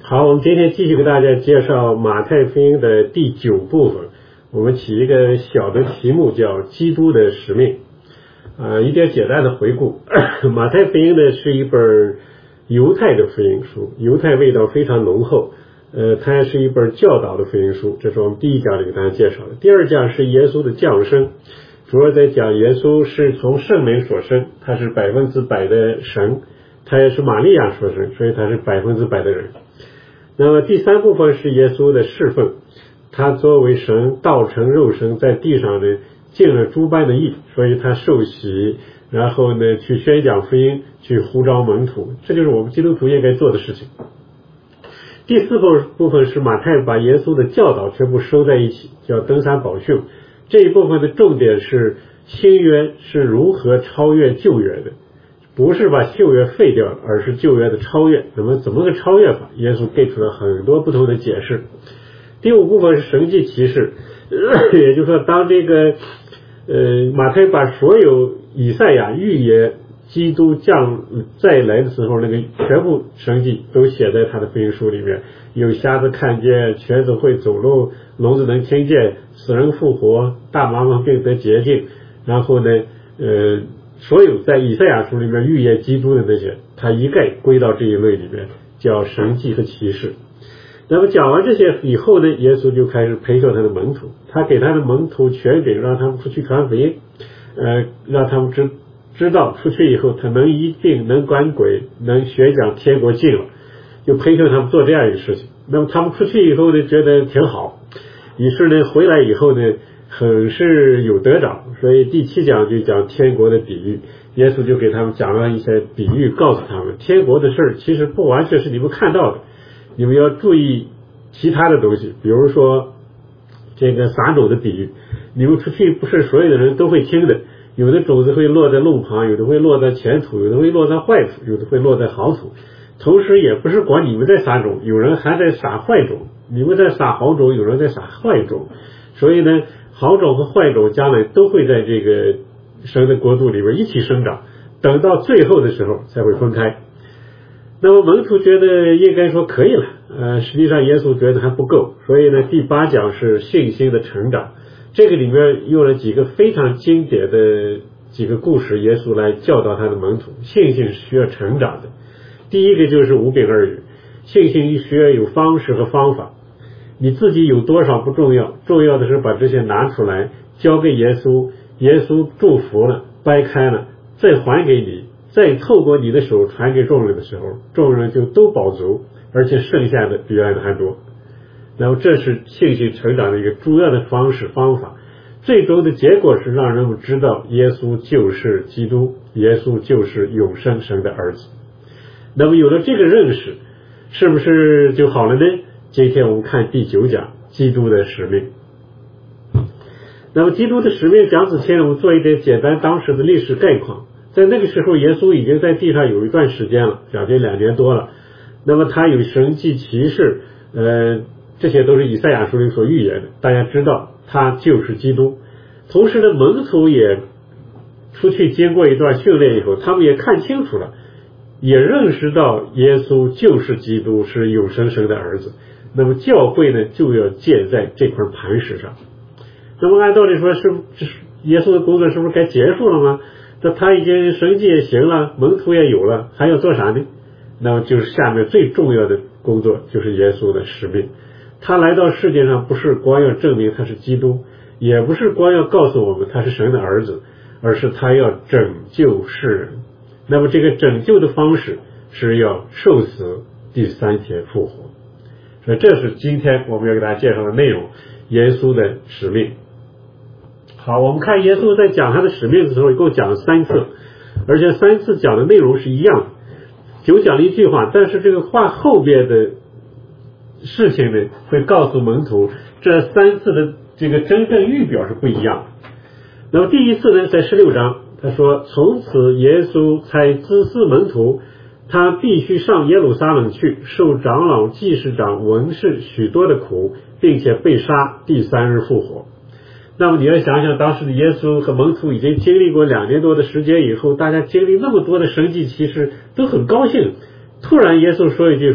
好，我们今天继续给大家介绍马太福音的第9部分，我们起一个小的题目叫基督的使命。一点简单的回顾，马太福音呢是一本犹太的福音书，犹太味道非常浓厚，它也是一本教导的福音书，这是我们第一讲里给大家介绍的。第二讲是耶稣的降生，主要在讲耶稣是从圣灵所生，他是100%的神，他也是玛利亚所生，所以他是100%的人。那么第三部分是耶稣的侍奉，他作为神道成肉身，在地上呢尽了诸般的义，所以他受洗，然后呢去宣讲福音，去呼召门徒，这就是我们基督徒应该做的事情。第四部分是马太把耶稣的教导全部收在一起，叫登山宝训。这一部分的重点是新约是如何超越旧约的，不是把旧约废掉，而是旧约的超越。那么怎么个超越法？耶稣给出了很多不同的解释。第五部分是神迹奇事，也就是说当这个马太把所有以赛亚预言基督再来的时候那个全部神迹都写在他的福音书里面，有瞎子看见，瘸子会走路，聋子能听见，死人复活，大麻风病得洁净，然后呢所有在以赛亚书里面预言基督的那些，他一概归到这一类里面，叫神迹和奇事。那么讲完这些以后呢，耶稣就开始培训他的门徒，他给他的门徒权柄，让他们出去传福音，让他们知道出去以后他能医病，能管鬼，能学讲天国近了，就培训他们做这样一个事情。那么他们出去以后呢，觉得挺好，于是呢回来以后呢很是有得着，所以第7讲就讲天国的比喻，耶稣就给他们讲了一些比喻，告诉他们天国的事其实不完全是你们看到的，你们要注意其他的东西，比如说这个撒种的比喻，你们出去不是所有的人都会听的，有的种子会落在路旁，有的会落在前土，有的会落在坏土，有的会落在好土。同时也不是光你们在撒种，有人还在撒坏种，你们在撒好种，有人在撒坏种，所以呢好种和坏种将来都会在这个神的国度里边一起生长，等到最后的时候才会分开。那么门徒觉得应该说可以了，实际上耶稣觉得还不够，所以呢第8讲是信心的成长，这个里面用了几个非常经典的几个故事，耶稣来教导他的门徒，信心是需要成长的。第一个就是5饼2鱼，信心需要有方式和方法，你自己有多少不重要，重要的是把这些拿出来交给耶稣，耶稣祝福了，掰开了，再还给你，再透过你的手传给众人的时候，众人就都饱足，而且剩下的比原来还多。然后这是信心成长的一个主要的方式方法，最终的结果是让人们知道耶稣就是基督，耶稣就是永生神的儿子。那么有了这个认识，是不是就好了呢？今天我们看第9讲基督的使命。那么基督的使命讲之前，我们做一点简单当时的历史概况。在那个时候耶稣已经在地上有一段时间了，将近2年多了，那么他有神迹奇事，这些都是以赛亚书里所预言的，大家知道他就是基督。同时呢门徒也出去经过一段训练以后，他们也看清楚了，也认识到耶稣就是基督，是永生神的儿子。那么教会呢就要建在这块磐石上。那么按道理说，是耶稣的工作是不是该结束了吗？那他已经神迹也行了，门徒也有了，还要做啥呢？那么就是下面最重要的工作，就是耶稣的使命。他来到世界上不是光要证明他是基督，也不是光要告诉我们他是神的儿子，而是他要拯救世人。那么这个拯救的方式是要受死，第3天复活。所以这是今天我们要给大家介绍的内容，耶稣的使命。好，我们看耶稣在讲他的使命的时候一共讲了3次，而且3次讲的内容是一样的，就讲了一句话，但是这个话后边的事情呢会告诉门徒这3次的这个真正预表是不一样的。那么第一次呢在16章他说，从此耶稣才指示门徒，他必须上耶路撒冷去，受长老祭司长文士许多的苦，并且被杀，第3日复活。那么你要想想，当时的耶稣和门徒已经经历过2年多的时间以后，大家经历那么多的神迹奇事都很高兴，突然耶稣说一句说，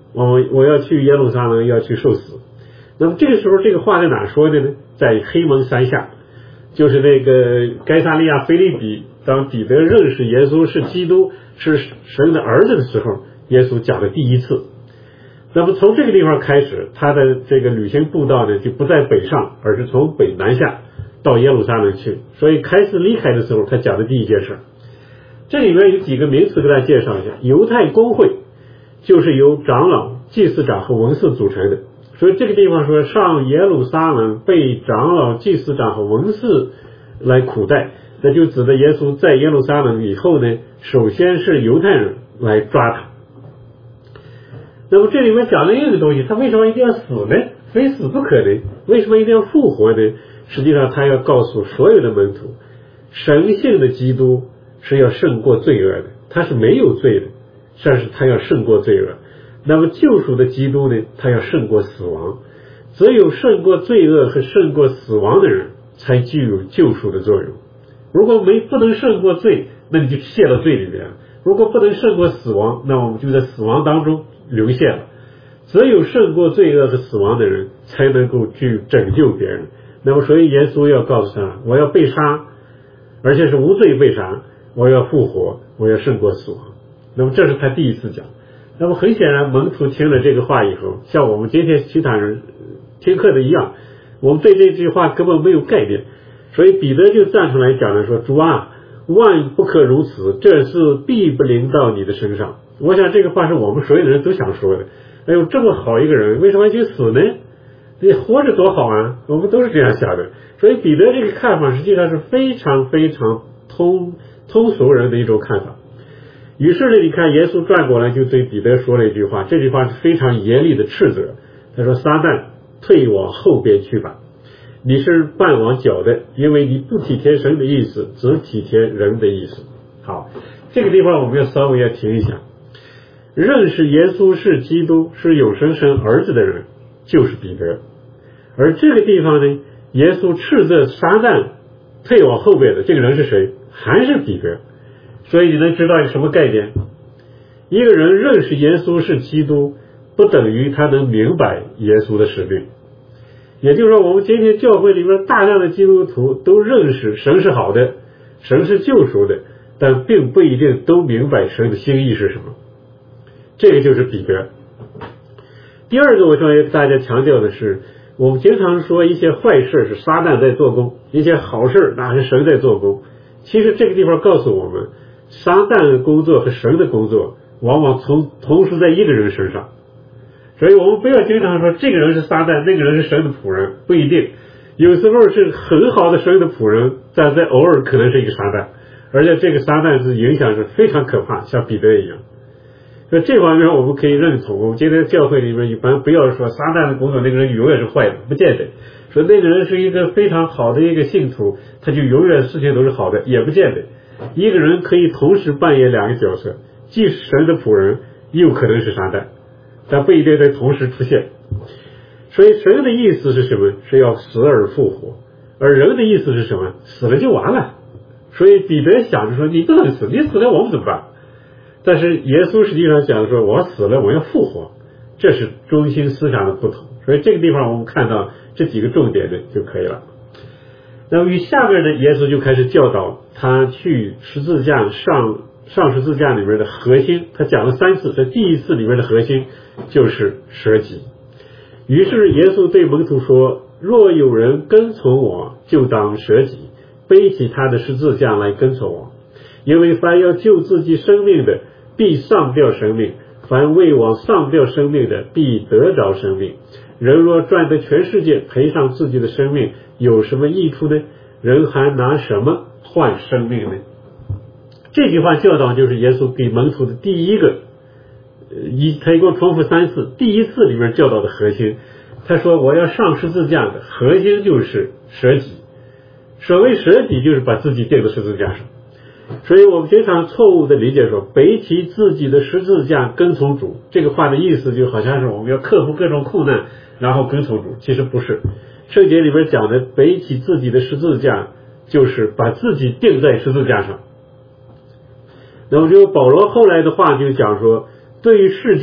我要去耶路撒冷，要去受死。那么这个时候这个话在哪说的呢？在黑蒙山下，就是那个该撒利亚腓立比，当彼得认识耶稣是基督，是神的儿子的时候，耶稣讲的第一次。那么从这个地方开始，他的这个旅行步道呢，就不在北上，而是从北南下到耶路撒冷去。所以开始离开的时候，他讲的第一件事，这里面有几个名词给大家介绍一下。犹太公会就是由长老、祭司长和文士组成的，所以这个地方说上耶路撒冷被长老、祭司长和文士来苦待，那就指的耶稣在耶路撒冷以后呢，首先是犹太人来抓他。那么这里面讲的另一个东西，他为什么一定要死呢？非死不可呢？为什么一定要复活呢？实际上他要告诉所有的门徒，神性的基督是要胜过罪恶的，他是没有罪的，但是他要胜过罪恶。那么救赎的基督呢，他要胜过死亡。只有胜过罪恶和胜过死亡的人才具有救赎的作用。如果不能胜过罪，那你就陷到罪里面了。如果不能胜过死亡，那我们就在死亡当中流陷了。只有胜过罪恶和死亡的人才能够去拯救别人。那么所以耶稣要告诉他，我要被杀，而且是无罪被杀，我要复活，我要胜过死亡。那么这是他第一次讲。那么很显然门徒听了这个话以后，像我们今天其他人听课的一样，我们对这句话根本没有概念。所以彼得就站出来讲了说，主啊，万不可如此，这事必不临到你的身上。我想这个话是我们所有的人都想说的。哎呦，这么好一个人，为什么要去死呢？你活着多好啊，我们都是这样想的。所以彼得这个看法实际上是非常非常通俗人的一种看法。于是呢，你看耶稣转过来就对彼得说了一句话，这句话是非常严厉的斥责。他说，撒旦，退往后边去吧，你是绊往脚的，因为你不体贴神的意思，只体贴人的意思。好，这个地方我们要稍微要停一下。认识耶稣是基督，是有生神儿子的人就是彼得。而这个地方呢，耶稣斥责撒旦退往后边的这个人是谁？还是彼得。所以你能知道一个什么概念？一个人认识耶稣是基督，不等于他能明白耶稣的使命。也就是说，我们今天教会里面大量的基督徒都认识神是好的，神是救赎的，但并不一定都明白神的心意是什么。这个就是彼得。第二个我想要大家强调的是，我们经常说一些坏事是撒旦在做工，一些好事那是神在做工。其实这个地方告诉我们，撒旦的工作和神的工作往往同时在一个人身上。所以我们不要经常说这个人是撒旦，那个人是神的仆人，不一定。有时候是很好的神的仆人，但在偶尔可能是一个撒旦，而且这个撒旦是影响是非常可怕，像彼得一样。所以这方面我们可以认同，我们今天教会里面一般不要说撒旦的工作那个人永远是坏的，不见得。说那个人是一个非常好的一个信徒，他就永远事情都是好的，也不见得。一个人可以同时扮演两个角色，既是神的仆人，又可能是撒旦，但不一定在同时出现。所以神的意思是什么？是要死而复活，而人的意思是什么？死了就完了。所以彼得想着说，你不能死，你死了我们怎么办？但是耶稣实际上讲说，我死了我要复活，这是中心思想的不同。所以这个地方我们看到这几个重点的就可以了。那么与下面呢，耶稣就开始教导他去十字架上十字架里面的核心，他讲了3次，这第一次里面的核心就是舍己。于是耶稣对门徒说，若有人跟从我，就当舍己，背起他的十字架来跟从我。因为凡要救自己生命的，必丧掉生命；凡为我丧掉生命的，必得着生命。人若赚得全世界，赔上自己的生命，有什么益处呢？人还拿什么换生命呢？这句话教导就是耶稣给门徒的第一个，他一共重复3次，第一次里面教导的核心。他说我要上十字架的核心就是舍己。所谓舍己就是把自己钉在十字架上。所以我们经常错误的理解说，背起自己的十字架跟从主，这个话的意思就好像是我们要克服各种苦难然后跟从主，其实不是。圣经里面讲的背起自己的十字架，就是把自己钉在十字架上。那么就保罗后来的话就讲说，对于世界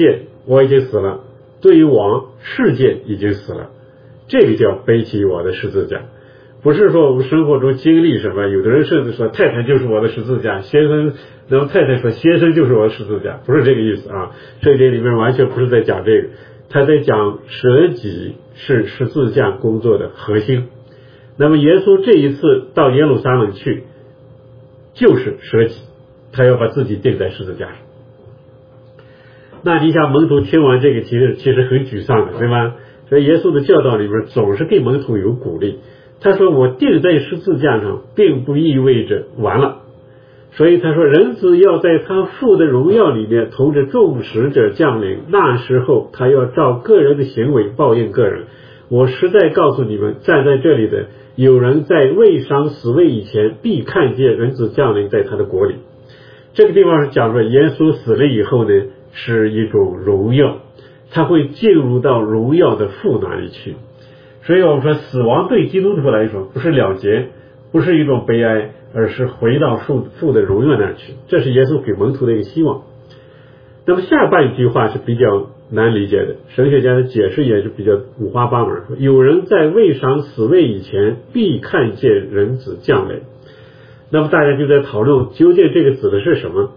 我已经死了，对于王世界已经死了，这个叫背起我的十字架。不是说我们生活中经历什么，有的人甚至说太太就是我的十字架，先生，然后太太说先生就是我的十字架，不是这个意思啊。圣经里面完全不是在讲这个，他在讲舍己是十字架工作的核心。那么耶稣这一次到耶路撒冷去，就是舍己，他要把自己钉在十字架上。那你想门徒听完这个其实很沮丧的，对吧？所以耶稣的教导里面总是给门徒有鼓励。他说我钉在十字架上并不意味着完了，所以他说人子要在他父的荣耀里面同着众使者降临，那时候他要照个人的行为报应个人。我实在告诉你们，站在这里的有人在未尝死位以前必看见人子降临在他的国里。这个地方是讲说耶稣死了以后呢，是一种荣耀，他会进入到荣耀的父那里去。所以我们说死亡对基督徒来说不是了结，不是一种悲哀，而是回到父的荣耀那儿去，这是耶稣给门徒的一个希望。那么下半句话是比较难理解的，神学家的解释也是比较五花八门。有人在未尝死位以前必看见人子降临。那么大家就在讨论究竟这个指的是什么，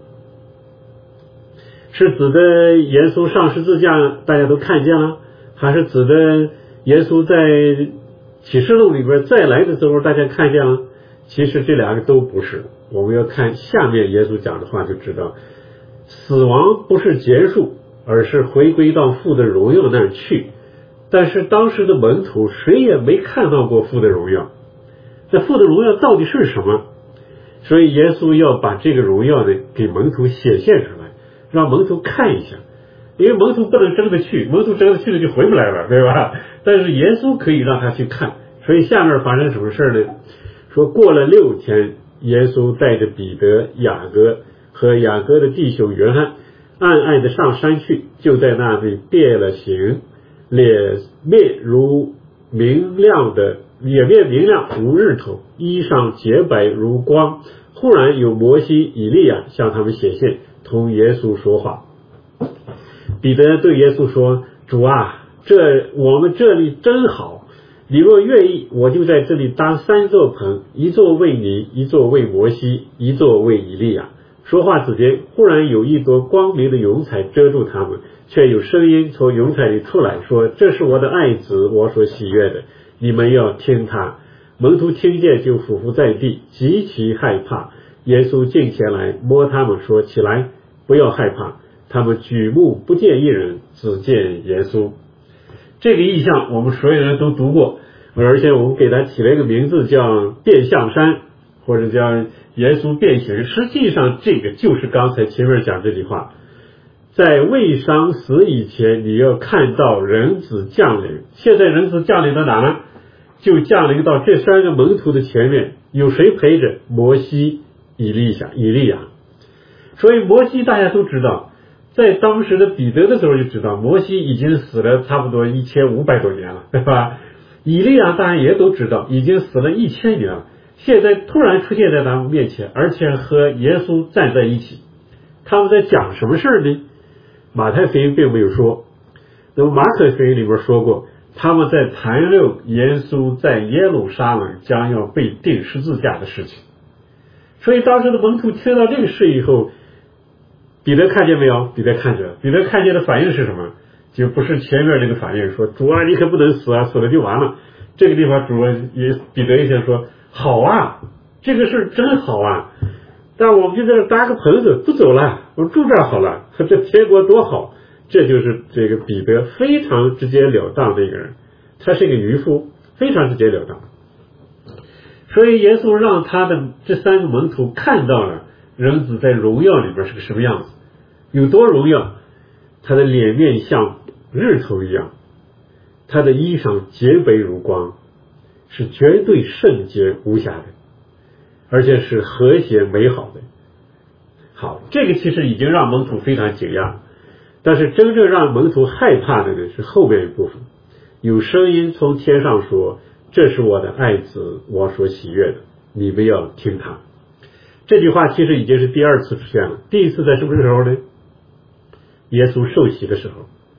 是指的耶稣上十字架大家都看见了，还是指的耶稣在启示录里边再来的时候大家看见了？其实这两个都不是。我们要看下面耶稣讲的话就知道，死亡不是结束，而是回归到父的荣耀那儿去。但是当时的门徒谁也没看到过父的荣耀，那父的荣耀到底是什么？所以耶稣要把这个荣耀呢给门徒显现出来，让门徒看一下。因为门徒不能真的去，门徒真的去了就回不来了，对吧？但是耶稣可以让他去看。所以下面发生什么事呢？说过了6天，耶稣带着彼得、雅各和雅各的弟兄约翰暗暗的上山去，就在那里变了形，脸面明亮如日头，衣裳洁白如光。忽然有摩西、以利亚向他们显现，同耶稣说话。彼得对耶稣说：主啊，我们这里真好，你若愿意，我就在这里搭3座棚，一座为你，一座为摩西，一座为以利亚。说话之间，忽然有一朵光明的云彩遮住他们，却有声音从云彩里出来说：这是我的爱子，我所喜悦的，你们要听他。门徒听见就俯伏在地，极其害怕。耶稣近前来摸他们说：起来，不要害怕。他们举目不见一人，只见耶稣。这个意象我们所有人都读过，而且我们给他起了一个名字叫变象山，或者叫耶稣变形。实际上这个就是刚才前面讲这句话，在未尝死以前你要看到人子降临。现在人子降临到哪呢？就降临到这3个门徒的前面，有谁陪着？摩西、以利亚。所以摩西大家都知道，在当时的彼得的时候就知道，摩西已经死了差不多1500多年了，对吧？以利亚大家也都知道，已经死了1000年了。现在突然出现在他们面前，而且和耶稣站在一起，他们在讲什么事呢？马太福音并没有说，那么马可福音里边说过，他们在谈论耶稣在耶路撒冷将要被钉十字架的事情。所以当时的门徒听到这个事以后，彼得看见没有？彼得看见了。彼得看见的反应是什么？就不是前面那个反应，说主啊，你可不能死啊，死了就完了。这个地方彼得一先说好啊，这个事真好啊，但我们就在这搭个棚子不走了，我们住这儿好了，这天国多好。这就是这个彼得非常直截了当的一个人，他是一个渔夫，非常直截了当。所以耶稣让他的这3个门徒看到了人子在荣耀里边是个什么样子，有多荣耀。他的脸面像日头一样，他的衣裳洁白如光，是绝对圣洁无瑕的，而且是和谐美好的。好，这个其实已经让门徒非常惊讶，但是真正让门徒害怕的呢是后面一部分，有声音从天上说：这是我的爱子，我所喜悦的，你们要听他。这句话其实已经是第2次出现了，第1次在什么时候呢？耶稣受洗的时候，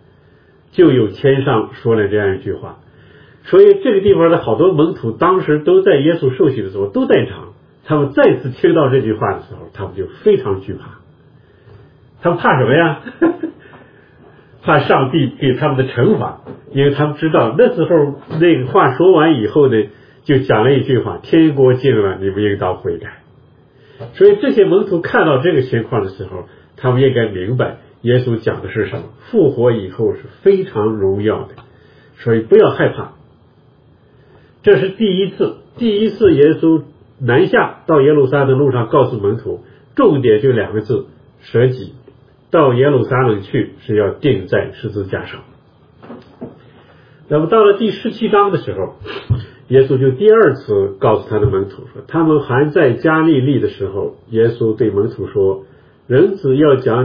就有天上说了这样一句话。所以这个地方的好多门徒当时都在耶稣受洗的时候都在场，他们再次听到这句话的时候，他们就非常惧怕。他们怕什么呀？怕上帝给他们的惩罚，因为他们知道那时候那个话说完以后呢，就讲了一句话：天国近了，你们应当悔改。所以这些门徒看到这个情况的时候，他们应该明白耶稣讲的是什么，复活以后是非常荣耀的，所以不要害怕。这是第一次耶稣南下到耶路撒冷的路上告诉门徒，重点就2个字：舍己。到耶路撒冷去是要钉在十字架上。那么到了第17章的时候，耶稣就第2次告诉他的门徒说，他们还在加利利的时候，耶稣对门徒说，人子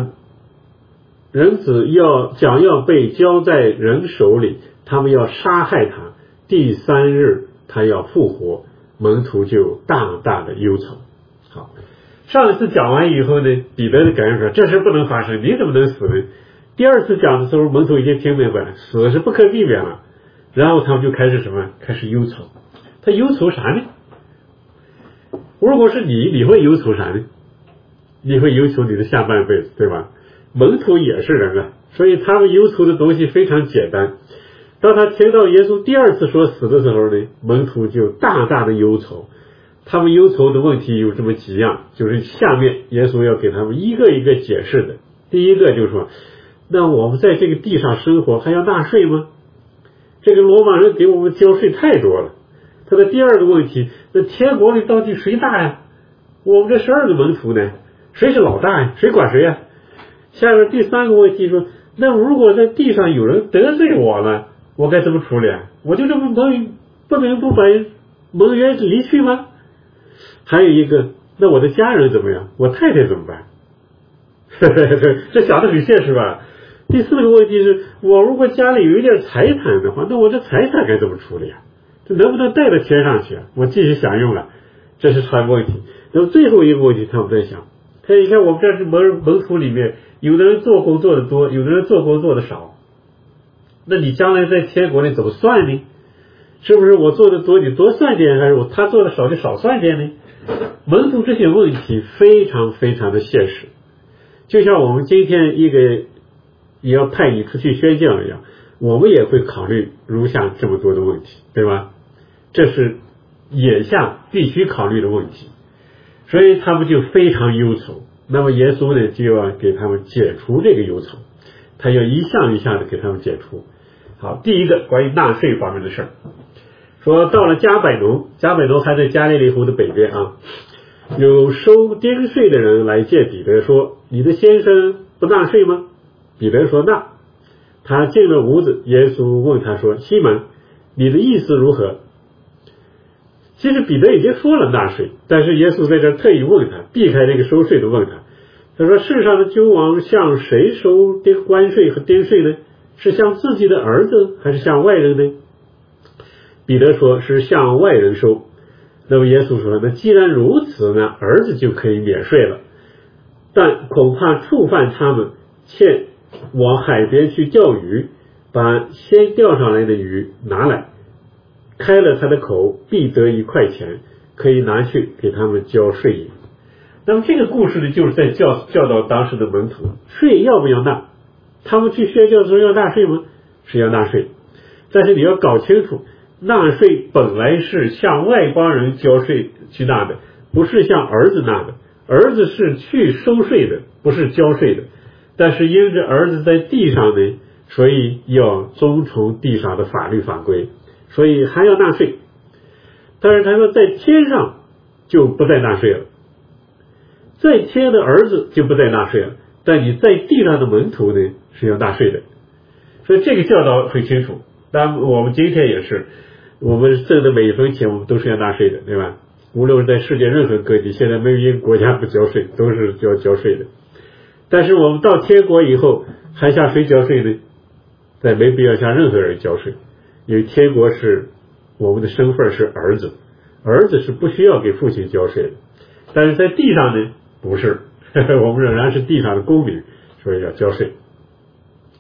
要被交在人手里，他们要杀害他，第3日他要复活，门徒就大大的忧愁。好，上一次讲完以后呢，彼得的感觉说，这事不能发生，你怎么能死呢？第2次讲的时候，门徒已经听明白了，死是不可避免了。然后他们就开始什么？开始忧愁。他忧愁啥呢？如果是你会忧愁啥呢？你会忧愁你的下半辈子，对吧？门徒也是人啊，所以他们忧愁的东西非常简单。当他听到耶稣第2次说死的时候呢，门徒就大大的忧愁。他们忧愁的问题有这么几样，就是下面耶稣要给他们一个一个解释的。第一个就是说，那我们在这个地上生活还要纳税吗？这个罗马人给我们交税太多了。他的第2个问题，那天国里到底谁大呀？我们这12个门徒呢，谁是老大呀？谁管谁呀？下面第3个问题说，那如果在地上有人得罪我了，我该怎么处理啊？我就这么不明不白蒙冤离去吗？还有一个，那我的家人怎么样？我太太怎么办？这想得很现实吧？第4个问题是，我如果家里有一点财产的话，那我这财产该怎么处理啊？这能不能带到天上去啊？我继续享用了，这是3个问题。那么最后一个问题，他们在想，你看我们这是门徒里面，有的人做工做得多，有的人做工做得少，那你将来在天国里怎么算呢？是不是我做的多你多算点，还是他做的少就少算点呢？门徒这些问题非常非常的现实，就像我们今天一个也要派你出去宣讲一样，我们也会考虑如下这么多的问题，对吧？这是眼下必须考虑的问题，所以他们就非常忧愁。那么耶稣呢，就要给他们解除这个忧愁，他要一项一项的给他们解除。好，第一个关于纳税方面的事儿，说到了加百农还在加利利湖的北边啊，有收丁税的人来见彼得说，你的先生不纳税吗？彼得说纳。他进了屋子，耶稣问他说，西门，你的意思如何？其实彼得已经说了纳税，但是耶稣在这特意问他，避开这个收税的问他。他说，世上的君王向谁收关税和丁税呢？是向自己的儿子还是向外人呢？彼得说是向外人收。那么耶稣说，那既然如此呢，儿子就可以免税了，但恐怕触犯他们，欠往海边去钓鱼，把先钓上来的鱼拿来，开了他的口，必得1块钱，可以拿去给他们交税银。那么这个故事呢，就是在教导当时的门徒，税要不要纳？他们去宣教的时候要纳税吗？是要纳税，但是你要搞清楚，纳税本来是向外邦人交税去纳的，不是向儿子纳的。儿子是去收税的，不是交税的。但是因着儿子在地上呢，所以要遵从地上的法律法规，所以还要纳税。但是他说在天上就不再纳税了，在天的儿子就不再纳税了，但你在地上的门徒呢是要纳税的。所以这个教导很清楚。当然我们今天也是，我们挣的每一分钱我们都是要纳税的，对吧？无论是在世界任何各地，现在没有一个国家不交税，都是要交税的。但是我们到天国以后还向谁交税呢？但没必要向任何人交税，因为天国是我们的身份是儿子，儿子是不需要给父亲交税的。但是在地上呢，不是，我们仍然是地上的公民，所以要交税。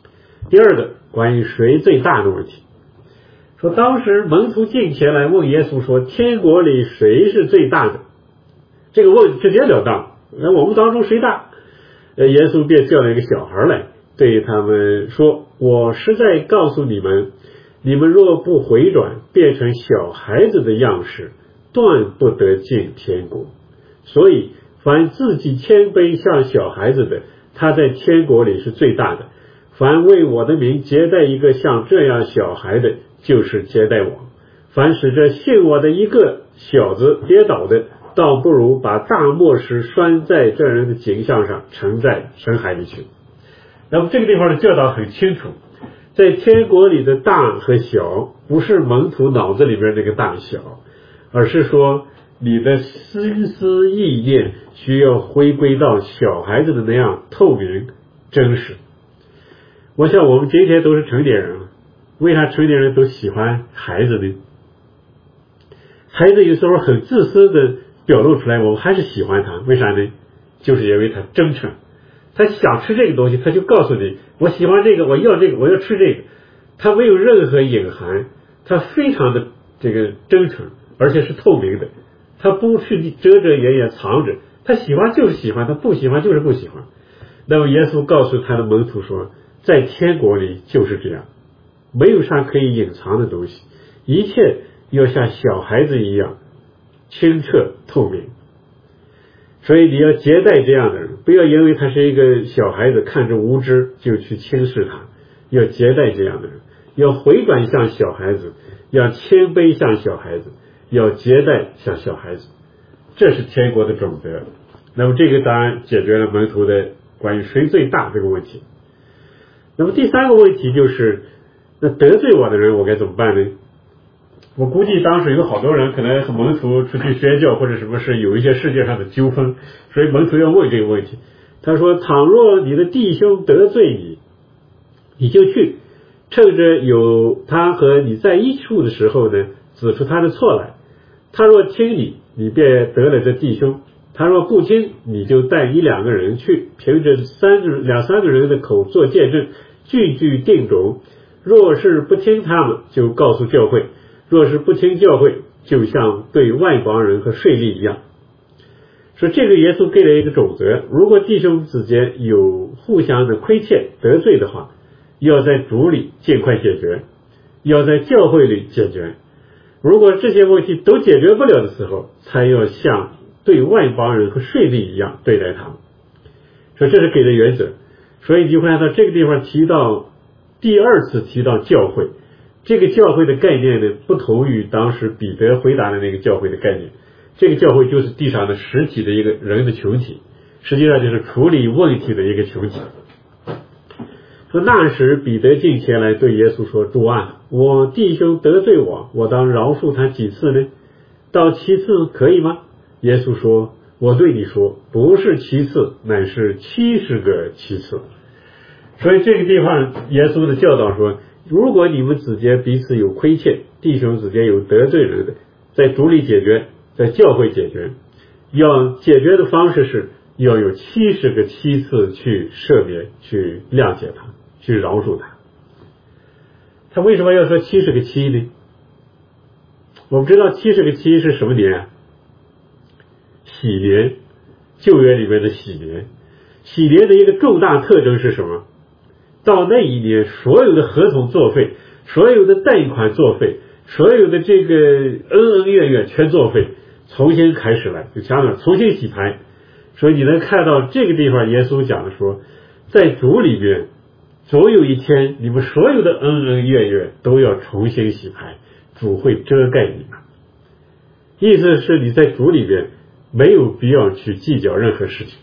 第二个关于谁最大的问题，说当时门徒进前来问耶稣说，天国里谁是最大的？这个问直截了当，我们当中谁大？耶稣便叫了一个小孩来，对他们说，我实在告诉你们，你们若不回转，变成小孩子的样式，断不得进天国。所以凡自己谦卑像小孩子的，他在天国里是最大的。凡为我的名接待一个像这样小孩的，就是接待我。凡使这信我的一个小子跌倒的，倒不如把大磨石拴在这人的颈项上，沉在深海里去。那么这个地方的教导很清楚，在天国里的大和小，不是门徒脑子里边那个大小，而是说你的心思意念需要回归到小孩子的那样透明真实。我想我们今天都是成年人了，为啥成年人都喜欢孩子呢？孩子有时候很自私的表露出来，我们还是喜欢他，为啥呢？就是因为他真诚，他想吃这个东西，他就告诉你，我喜欢这个，我要这个，我要吃这个，他没有任何隐含，他非常的这个真诚，而且是透明的，他不去遮遮掩掩藏着，他喜欢就是喜欢，他不喜欢就是不喜欢。那么耶稣告诉他的门徒说，在天国里就是这样，没有啥可以隐藏的东西，一切要像小孩子一样清澈透明。所以你要接待这样的人，不要因为他是一个小孩子看着无知就去轻视他，要接待这样的人，要回转像小孩子，要谦卑像小孩子，要接待像小孩子，这是天国的准则。那么这个当然解决了门徒的关于谁最大这个问题。那么第三个问题就是，那得罪我的人我该怎么办呢？我估计当时有好多人可能和门徒出去宣教或者什么事有一些世界上的纠纷，所以门徒要问这个问题。他说，倘若你的弟兄得罪你，你就去，趁着有他和你在一处的时候呢，指出他的错来。他若听你，你便得了这弟兄；他若不听，你就带一两个人去，凭着两三个人的口做见证，句句定种。若是不听他们，就告诉教会；若是不听教会，就像对外邦人和税吏一样。说这个耶稣给了一个准则，如果弟兄之间有互相的亏欠得罪的话，要在主里尽快解决，要在教会里解决。如果这些问题都解决不了的时候，才要像对外邦人和税吏一样对待他们。说这是给的原则。所以你会看到这个地方提到第二次提到教会，这个教会的概念呢，不同于当时彼得回答的那个教会的概念。这个教会就是地上的实体的一个人的群体，实际上就是处理问题的一个群体。说那时彼得进前来对耶稣说，主啊，我弟兄得罪我，我当饶恕他几次呢？到7次可以吗？耶稣说，我对你说，不是7次，乃是70个7次。所以这个地方耶稣的教导说，如果你们之间彼此有亏欠，弟兄之间有得罪人的，在主里解决，在教会解决，要解决的方式是要有70个7次去赦免，去谅解他，去饶恕他。他为什么要说70个7呢？我们知道70个7是什么年啊？喜年，旧约里面的喜年。喜年的一个重大特征是什么？到那一年，所有的合同作废，所有的贷款作废，所有的这个恩恩怨怨全作废，重新开始来，就相当于重新洗牌。所以你能看到这个地方耶稣讲的说，在主里面总有一天你们所有的恩恩怨怨都要重新洗牌，主会遮盖你们。意思是你在主里面没有必要去计较任何事情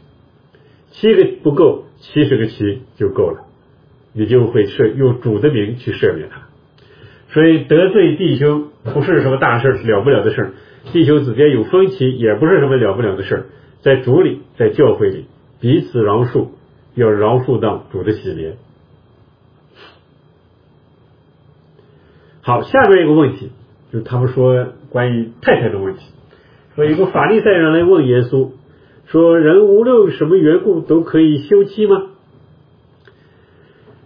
，7个不够，70个7就够了，你就会用主的名去赦免他。所以得罪弟兄不是什么大事，了不了的事，弟兄之间有分歧也不是什么了不了的事，在主里，在教会里彼此饶恕，要饶恕到主的喜怜。好，下面一个问题就是他们说关于太太的问题，说有个法利赛人来问耶稣，说人无论什么缘故都可以休妻吗？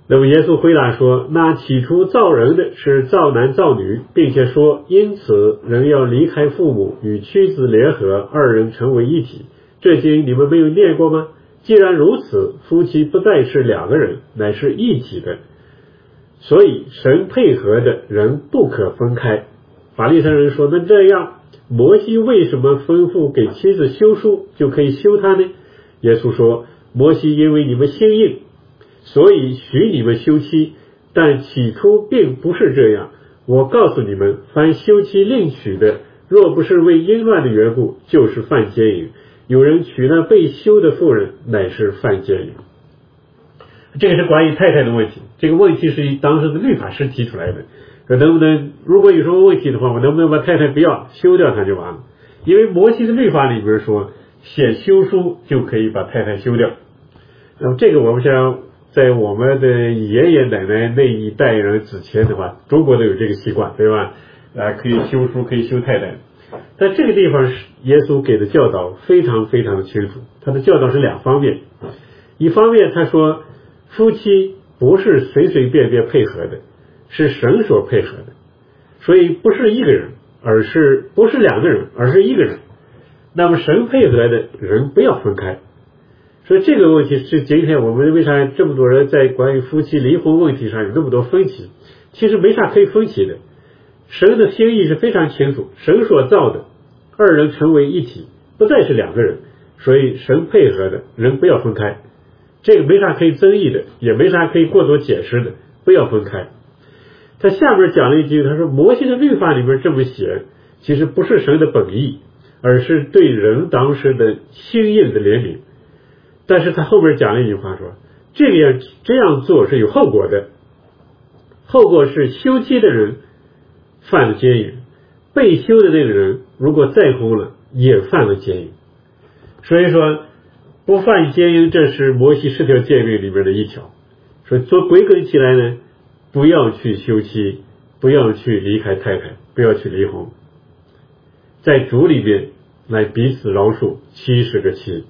那么耶稣回答说，那起初造人的是造男造女，并且说因此人要离开父母，与妻子联合，二人成为一体。这经你们没有念过吗？既然如此，夫妻不再是两个人，乃是一体的。所以神配合的人不可分开。法利赛人说，那这样摩西为什么吩咐给妻子休书就可以休她呢？耶稣说，摩西因为你们心硬，所以许你们休妻，但起初并不是这样。我告诉你们，凡休妻另娶的，若不是为淫乱的缘故，就是犯奸淫。有人娶那被休的妇人，乃是犯奸淫。这个是关于太太的问题，这个问题是当时的律法师提出来的，说能不能，如果有什么问题的话，我能不能把太太不要休掉她就完了。因为摩西的律法里边说，写休书就可以把太太休掉。那么这个我们想在我们的爷爷奶奶那一代人之前的话，中国都有这个习惯，对吧？可以休书，可以休太太。但这个地方耶稣给的教导非常非常的清楚，他的教导是两方面。一方面他说，夫妻不是随随便便配合的，是神所配合的，所以不是一个人，不是两个人，而是一个人。那么神配合的人不要分开。所以这个问题是今天我们为啥这么多人在关于夫妻离婚问题上有那么多分歧？其实没啥可以分歧的。神的心意是非常清楚，神所造的二人成为一体，不再是两个人，所以神配合的人不要分开。这个没啥可以争议的，也没啥可以过多解释的，不要分开。他下面讲了一句，他说摩西的律法里面这么写，其实不是神的本意，而是对人当时的心硬的怜悯。但是他后面讲了一句话说，这样做是有后果的，后果是休妻的人犯了奸淫，被休的那个人如果再婚了也犯了奸淫。所以说不犯奸淫，这是摩西10条诫命里面的一条。所以做归根起来呢，不要去休妻，不要去离开太太，不要去离婚，在主里面来彼此饶恕70个妻。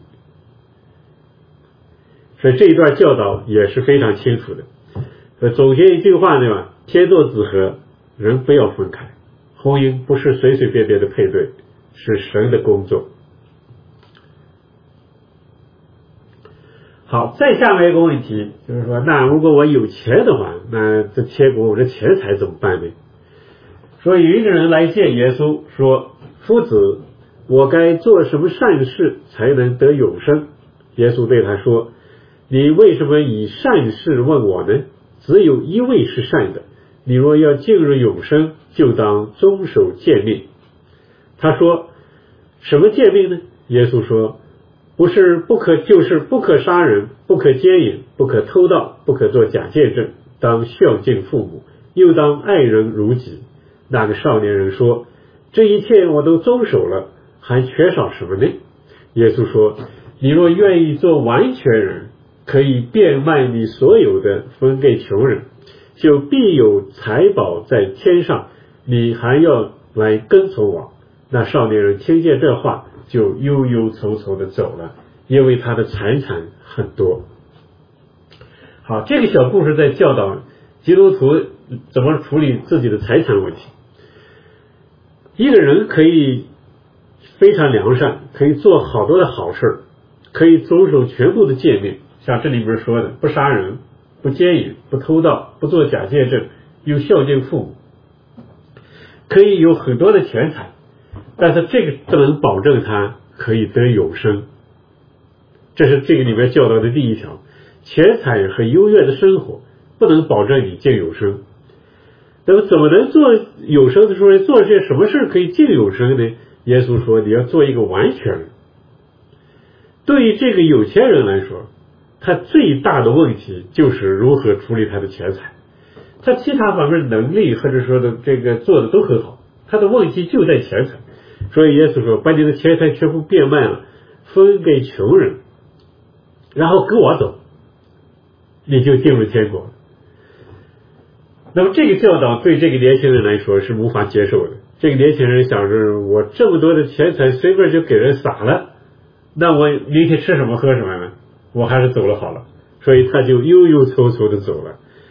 所以这一段教导也是非常清楚的。总结一句话对吧？天作之合，人不要分开。婚姻不是随随便便的配对，是神的工作。好，再下面一个问题就是说，那如果我有钱的话，那这结果我的钱财怎么办呢？所以有一个人来见耶稣说，夫子，我该做什么善事才能得永生？耶稣对他说，你为什么以善事问我呢？只有一位是善的，你若要进入永生，就当遵守诫命。他说，什么诫命呢？耶稣说，就是不可杀人，不可奸淫，不可偷盗，不可做假见证，当孝敬父母，又当爱人如己。那个少年人说，这一切我都遵守了，还缺少什么呢？耶稣说，你若愿意做完全人，可以变卖你所有的，分给穷人，就必有财宝在天上，你还要来跟从我。那少年人听见这话，就忧忧愁愁的走了，因为他的财产很多。好，这个小故事在教导基督徒怎么处理自己的财产问题。一个人可以非常良善，可以做好多的好事，可以遵守全部的诫命，像这里边说的，不杀人，不奸淫，不偷盗，不做假见证，又孝敬父母，可以有很多的钱财，但是这个不能保证他可以得永生。这是这个里面教导的第一条，钱财和优越的生活不能保证你进永生。那么怎么能做永生的时候做些什么事可以进永生呢？耶稣说，你要做一个完全人。对于这个有钱人来说，他最大的问题就是如何处理他的钱财。他其他方面的能力或者说的这个做的都很好，他的问题就在钱财。所以耶稣说，把你的钱财全部变卖了，分给穷人，然后跟我走，你就进入天国。那么这个教导对这个年轻人来说是无法接受的。这个年轻人想着，我这么多的钱财随便就给人撒了，那我明天吃什么喝什么呢？我还是走了好了。所以他就忧忧愁愁的走了。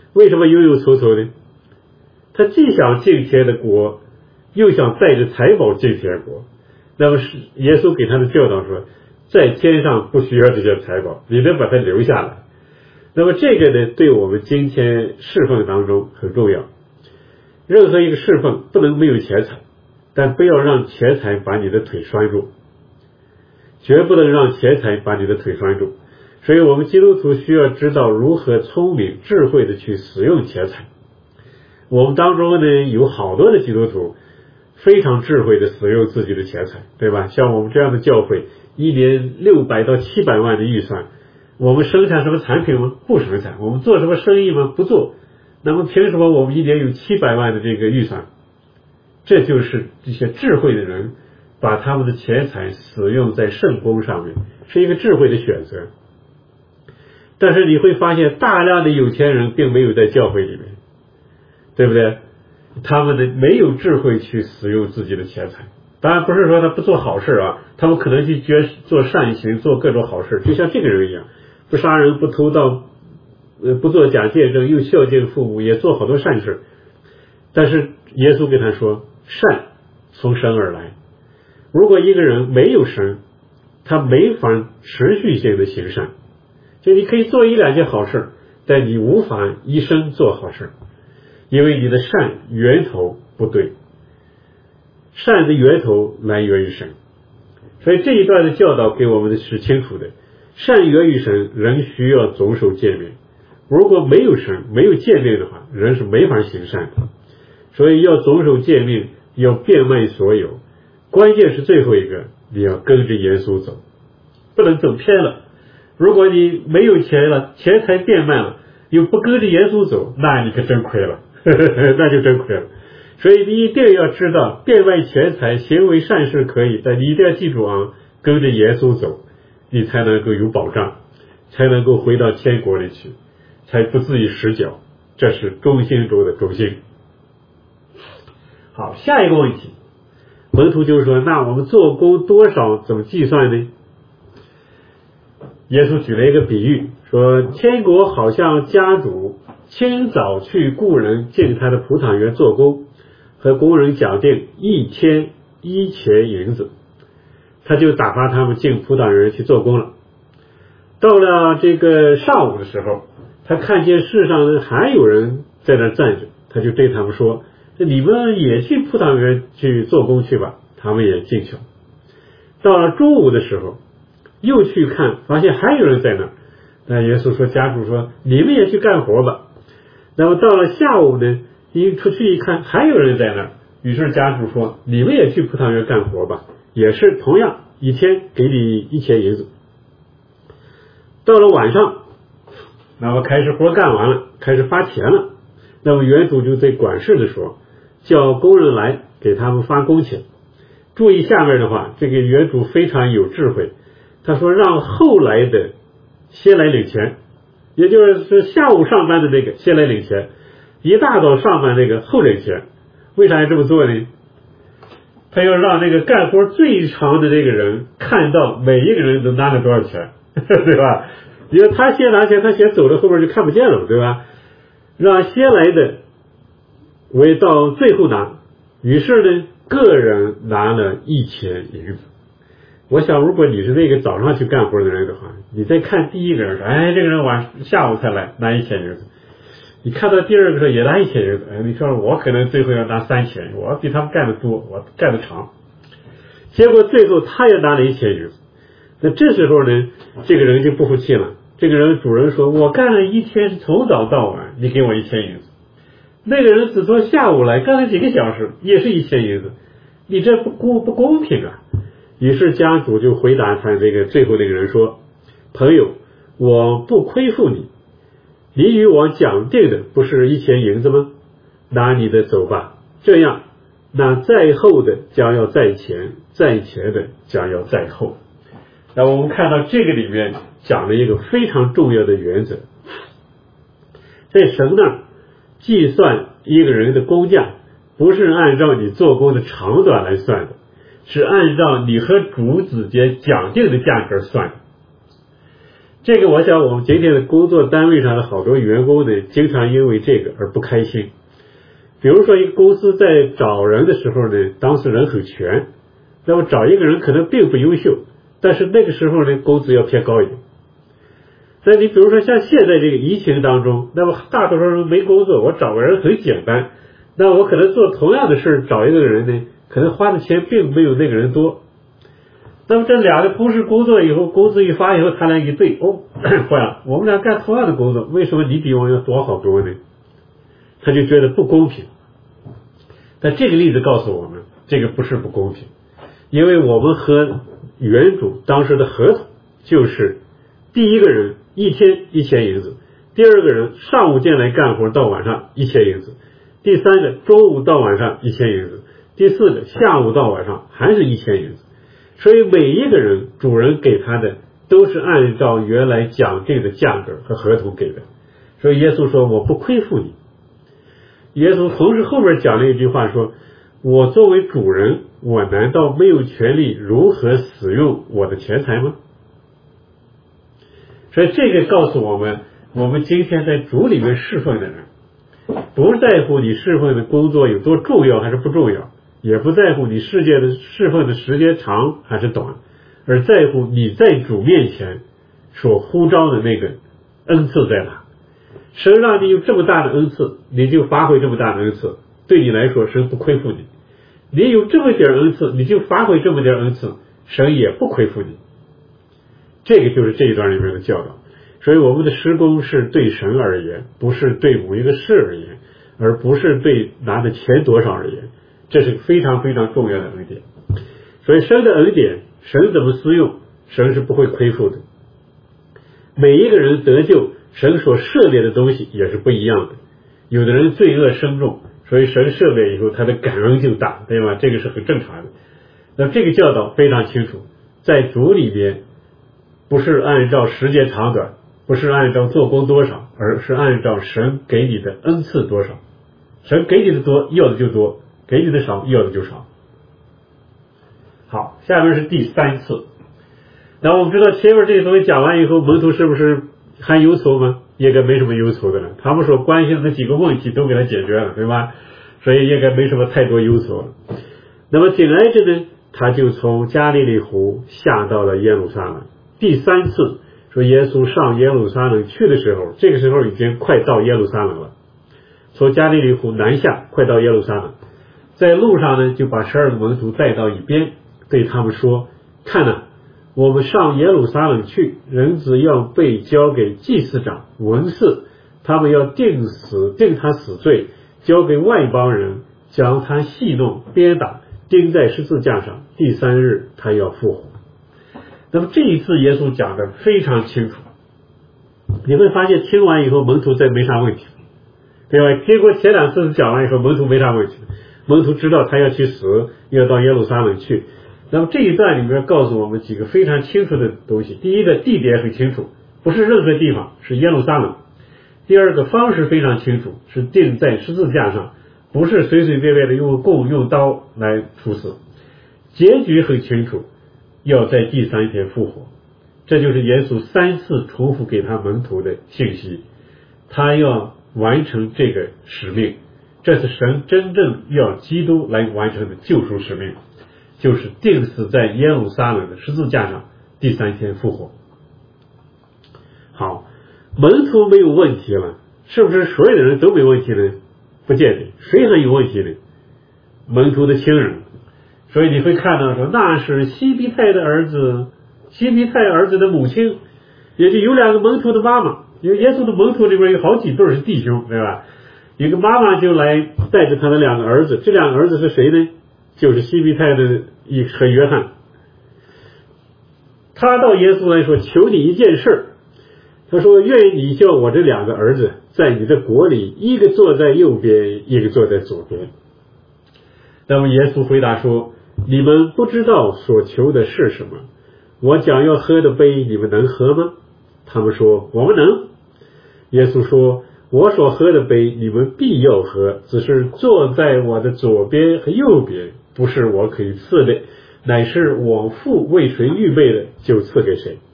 为什么忧忧愁愁呢？他既想进天的国，又想带着财宝进天国。那么是耶稣给他的教导说，在天上不需要这些财宝，你能把它留下来。那么这个呢，对我们今天侍奉当中很重要。任何一个侍奉不能没有钱财，但不要让钱财把你的腿拴住，绝不能让钱财把你的腿拴住。所以我们基督徒需要知道如何聪明智慧的去使用钱财。我们当中呢，有好多的基督徒非常智慧的使用自己的钱财，对吧？像我们这样的教会，一年600到700万的预算，我们生产什么产品吗？不生产。我们做什么生意吗？不做。那么凭什么我们一年有700万的这个预算？这就是这些智慧的人把他们的钱财使用在圣工上面，是一个智慧的选择。但是你会发现大量的有钱人并没有在教会里面，对不对？他们的没有智慧去使用自己的钱财。当然不是说他不做好事啊，他们可能去做善行，做各种好事，就像这个人一样，不杀人，不偷盗，不做假见证，又孝敬父母，也做好多善事。但是耶稣跟他说，善从神而来。如果一个人没有神，他没法持续性的行善。就你可以做1-2件好事，但你无法一生做好事，因为你的善源头不对。善的源头来源于神。所以这一段的教导给我们的是清楚的，善源于神，人需要总守诫命。如果没有神，没有诫命的话，人是没法行善的。所以要总守诫命，要变卖所有。关键是最后一个，你要跟着耶稣走，不能走偏了。如果你没有钱了，钱财变卖了，又不跟着耶稣走，那你可真亏了那就真亏了。所以你一定要知道，变卖钱财行为善事可以，但你一定要记住啊，跟着耶稣走，你才能够有保障，才能够回到天国里去，才不至于失脚。这是中心中的中心。好，下一个问题，门徒就说，那我们做工多少怎么计算呢？耶稣举了一个比喻，说天国好像家主清早去雇人进他的葡萄园做工，和工人讲定1天1钱银子，他就打发他们进葡萄园去做工了。到了这个上午的时候，他看见世上呢还有人在那站着，他就对他们说，你们也去葡萄园去做工去吧。他们也进去了。到了中午的时候，又去看，发现还有人在那儿。那耶稣说，家主说，你们也去干活吧。那么到了下午呢，一出去一看，还有人在那儿。于是家主说，你们也去葡萄园干活吧，也是同样1天给你1钱银子。到了晚上，那么开始活干完了，开始发钱了。那么园主就对管事的说，叫工人来给他们发工钱。注意下面的话，这个园主非常有智慧，他说让后来的先来领钱，也就是下午上班的那个先来领钱，一大早上班那个后领钱。为啥要这么做呢？他要让那个干活最长的那个人看到每一个人都拿了多少钱对吧？因为他先拿钱，他先走了，后边就看不见了，对吧？让先来的为到最后拿。于是呢，个人拿了1钱银子。我想如果你是那个早上去干活的人的话，你再看第一个人说，哎，这个人下午才来拿1钱银子，你看到第二个说也拿1钱银子，哎，你说我可能最后要拿3钱，我比他们干得多，我干得长。结果最后他也拿了1钱银子。那这时候呢，这个人就不服气了。这个人主人说，我干了1天，是从早到晚，你给我1钱银子。那个人只从下午来，干了几个小时，也是1钱银子，你这不公平啊！于是家主就回答他这个最后那个人说，朋友，我不亏负你，你与我讲定的不是1钱银子吗？拿你的走吧。这样，那在后的将要在前，在前的将要在后。那我们看到这个里面讲了一个非常重要的原则，在神那儿计算一个人的工价，不是按照你做工的长短来算的，是按照你和主之间讲定的价格算的。 这个我想我们今天的工作单位上的好多员工呢，经常因为这个而不开心。比如说一个公司在找人的时候呢，当时人很全，那么找一个人可能并不优秀，但是那个时候呢，工资要偏高一点。那你比如说像现在这个疫情当中，那么大多数人没工作，我找个人很简单，那我可能做同样的事找一个人呢，可能花的钱并没有那个人多。那么这两个同事工作以后，工资一发以后，他俩一对，坏了，我们俩干同样的工作，为什么你比我要多好多呢？他就觉得不公平。但这个例子告诉我们，这个不是不公平，因为我们和原主当时的合同就是第一个人一天1000银子，第二个人上午进来干活到晚上1000银子，第三个中午到晚上1000银子，第四个下午到晚上还是1000银子。所以每一个人主人给他的都是按照原来讲定的价格和合同给的。所以耶稣说我不亏负你。耶稣同时后面讲了一句话说，我作为主人，我难道没有权利如何使用我的钱财吗？所以这个告诉我们，我们今天在主里面侍奉的人，不在乎你侍奉的工作有多重要还是不重要，也不在乎你世界的侍奉的时间长还是短，而在乎你在主面前所呼召的那个恩赐在哪。神让你有这么大的恩赐，你就发挥这么大的恩赐，对你来说神不亏负你。你有这么点恩赐，你就发挥这么点恩赐，神也不亏负你。这个就是这一段里面的教导。所以我们的施工是对神而言，不是对某一个事而言，而不是对拿的钱多少而言。这是非常非常重要的恩典。所以神的恩典，神怎么施用，神是不会亏负的。每一个人得救，神所赦免的东西也是不一样的。有的人罪恶深重，所以神赦免以后他的感恩就大，对吧？这个是很正常的。那这个教导非常清楚，在主里边不是按照时间长短，不是按照做工多少，而是按照神给你的恩赐多少。神给你的多，要的就多，给你的少，要的就少。好，下面是第3次。那我们知道前面这些东西讲完以后，门徒是不是还忧愁吗？应该没什么忧愁的了。他们所关心的几个问题都给他解决了，对吧？所以应该没什么太多忧愁了。那么紧挨着呢，他就从加利利湖下到了耶路撒冷。第3次说耶稣上耶路撒冷去的时候，这个时候已经快到耶路撒冷了，从加利利湖南下，快到耶路撒冷。在路上呢，就把12个门徒带到一边，对他们说，看哪，我们上耶路撒冷去，人子要被交给祭司长、文士，他们要定他死罪，交给外邦人，将他戏弄、鞭打，钉在十字架上，第3日他要复活。那么这一次耶稣讲的非常清楚，你会发现听完以后门徒再没啥问题，对吧？经过前2次讲完以后，门徒没啥问题，门徒知道他要去死，要到耶路撒冷去。那么这一段里面告诉我们几个非常清楚的东西。第一个，地点很清楚，不是任何地方，是耶路撒冷。第二个，方式非常清楚，是钉在十字架上，不是随随便便的用弓用刀来处死。结局很清楚，要在第3天复活。这就是耶稣3次重复给他门徒的信息，他要完成这个使命，这是神真正要基督来完成的救赎使命，就是钉死在耶路撒冷的十字架上，第3天复活。好，门徒没有问题了，是不是所有的人都没问题呢？不见得，谁还有问题呢？门徒的亲人。所以你会看到说，那是西庇太的儿子，西庇太儿子的母亲，也就有2个门徒的妈妈。因为耶稣的门徒里边有好几对是弟兄，对吧？一个妈妈就来带着他的2个儿子，这2个儿子是谁呢？就是西庇太的和约翰。他到耶稣来说，求你一件事，他说，愿意你叫我这2个儿子在你的国里，一个坐在右边，一个坐在左边。那么耶稣回答说，你们不知道所求的是什么，我讲要喝的杯你们能喝吗？他们说我们能。耶稣说，我所喝的杯你们必要喝，只是坐在我的左边和右边，不是我可以赐的，乃是我父为谁预备的就赐给谁。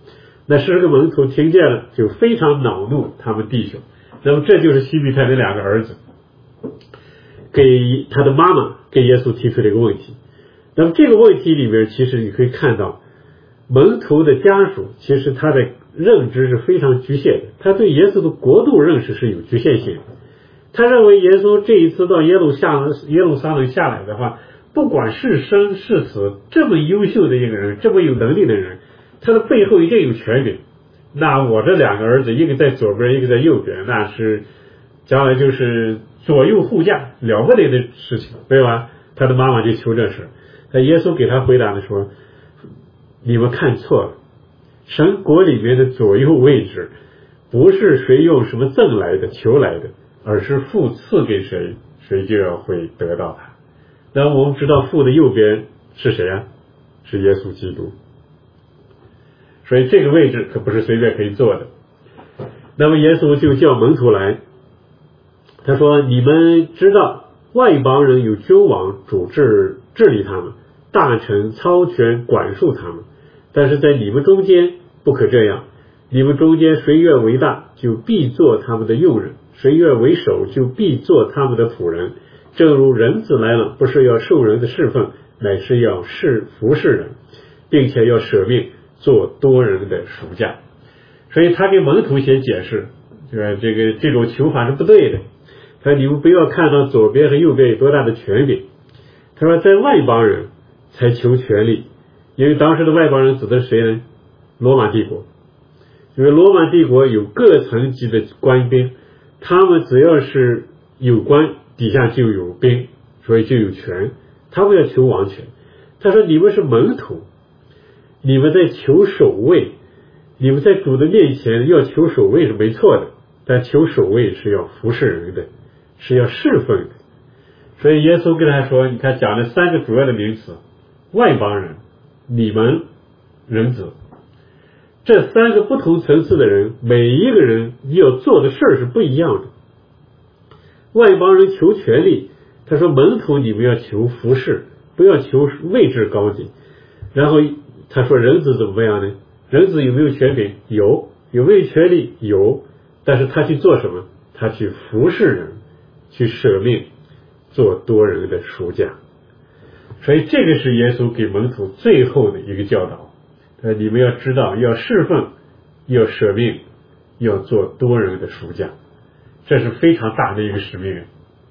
那10个门徒听见了，就非常恼怒他们弟兄。那么这就是西庇太的2个儿子给他的妈妈给耶稣提出了一个问题。那么这个问题里面，其实你可以看到门徒的家属其实他的认知是非常局限的，他对耶稣的国度认识是有局限性的。他认为耶稣这一次到耶路撒冷下来的话，不管是生是死，这么优秀的一个人，这么有能力的人，他的背后一定有权柄。那我这2个儿子，一个在左边，一个在右边，那是将来就是左右护驾，了不得的事情，对吧？他的妈妈就求这事，那耶稣给他回答的说，你们看错了，神国里面的左右位置不是谁用什么赠来的求来的，而是父赐给谁，谁就要会得到它。那我们知道父的右边是谁啊？是耶稣基督。所以这个位置可不是随便可以坐的。那么耶稣就叫门徒来，他说，你们知道外邦人有君王主治理他们，大臣操权管束他们，但是在你们中间不可这样。你们中间谁愿为大，就必做他们的用人；谁愿为首，就必做他们的仆人。正如人子来了，不是要受人的侍奉，乃是要服侍人，并且要舍命做多人的赎价。所以他给门徒先解释，这种求法是不对的。他说，你们不要看到左边和右边有多大的权柄。他说，在外邦人才求权力，因为当时的外邦人指的是谁呢？罗马帝国。因为罗马帝国有各层级的官兵，他们只要是有官，底下就有兵，所以就有权，他们要求王权。他说，你们是门徒，你们在求守卫，你们在主的面前要求守卫是没错的，但求守卫是要服侍人的，是要侍奉的。所以耶稣跟他说，你看讲了3个主要的名词，外邦人、你们、人子，这3个不同层次的人，每一个人要做的事是不一样的。外邦人求权力，他说门徒你们要求服侍，不要求位置高低。然后他说人子怎么样呢？人子有没有权柄？有。有没有权利？有。但是他去做什么？他去服侍人，去舍命做多人的赎价。所以这个是耶稣给门徒最后的一个教导，你们要知道，要侍奉，要舍命，要做多人的赎价，这是非常大的一个使命。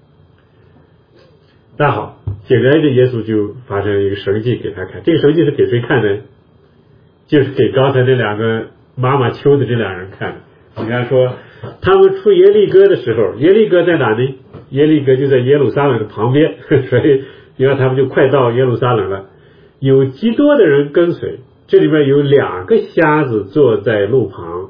那好，接着耶稣就发生了一个神迹给他看。这个神迹是给谁看呢？就是给刚才那2个妈妈求的这2人看的。你看说，他们出耶利哥的时候，耶利哥在哪呢？耶利哥就在耶路撒冷的旁边，所以你看他们就快到耶路撒冷了。有极多的人跟随，这里面有2个瞎子坐在路旁。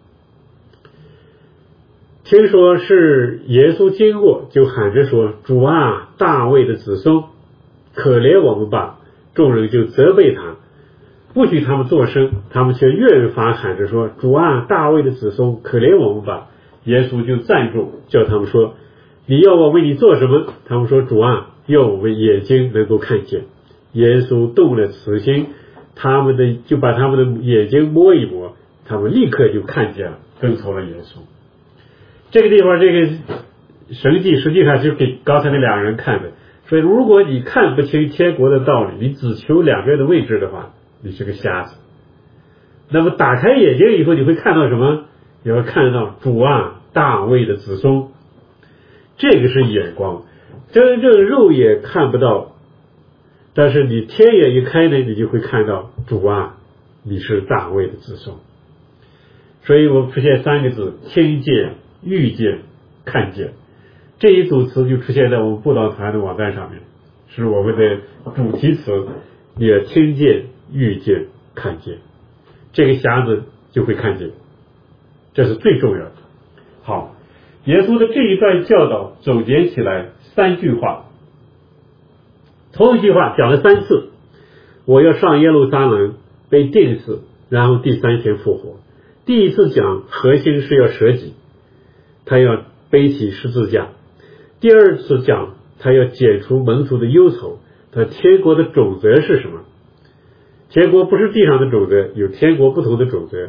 听说是耶稣经过，就喊着说，主啊，大卫的子孙，可怜我们吧。众人就责备他，不许他们作声，他们却越发喊着说，主啊，大卫的子孙，可怜我们吧。耶稣就站住，叫他们说，你要我为你做什么？他们说，主啊，要我们眼睛能够看见。耶稣动了慈心，就把他们的眼睛摸一摸，他们立刻就看见了，跟从了耶稣。这个地方这个神迹实际上就是给刚才那2人看的。所以如果你看不清天国的道理，你只求2边的位置的话，你是个瞎子。那么打开眼睛以后，你会看到什么？你会看到主啊，大卫的子孙。这个是眼光，真正肉眼看不到，但是你天眼一开呢，你就会看到主啊，你是大卫的子孙。所以我们出现3个字，听见、遇见、看见。这一组词就出现在我们布道团的网站上面，是我们的主题词，你要听见、遇见、看见，这个瞎子就会看见，这是最重要的。好，耶稣的这一段教导总结起来3句话。头一句话讲了3次，我要上耶路撒冷被钉死，然后第3天复活。第一次讲核心是要舍己，他要背起十字架。第2次讲他要解除门徒的忧愁，他天国的准则是什么？天国不是地上的准则，有天国不同的准则。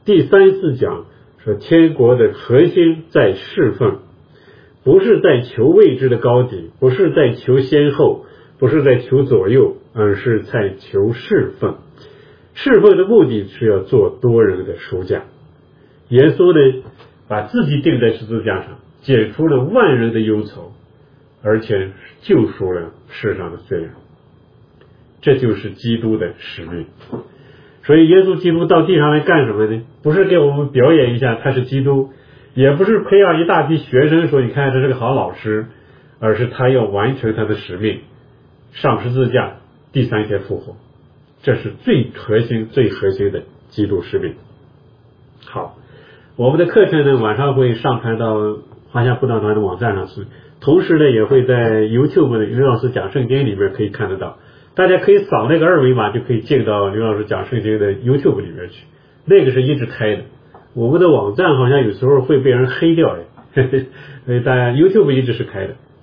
第3、4讲说天国的核心在侍奉，不是在求位置的高低，不是在求先后，不是在求左右，而是在求侍奉。侍奉的目的是要做多人的赎价。耶稣呢，把自己钉在十字架上，解除了万人的忧愁，而且救赎了世上的罪人。这就是基督的使命。所以耶稣基督到地上来干什么呢？不是给我们表演一下他是基督，也不是培养一大批学生说你看这是个好老师，而是他要完成他的使命，上十字架，第3天复活。这是最核心的基督使命。好，我们的课程呢晚上会上传到华夏布道团的网站上去，同时呢也会在 YouTube 的刘老师讲圣经里面可以看得到。大家可以扫那个二维码就可以进到刘老师讲圣经的 YouTube 里面去，那个是一直开的。我们的网站好像有时候会被人黑掉所以大家 YouTube 一直是开的。